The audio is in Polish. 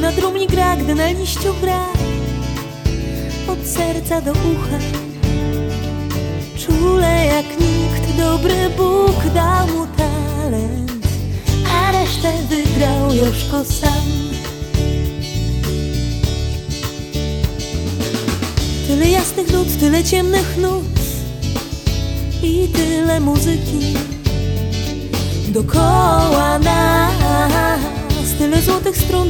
na trumni gra, gdy na liściu gra. Od serca do ucha, czule jak nikt, dobry Bóg dał mu talent, a resztę wygrał Joszko sam. Tyle jasnych nut, tyle ciemnych nut i tyle muzyki dokoła nas, tyle złotych strun.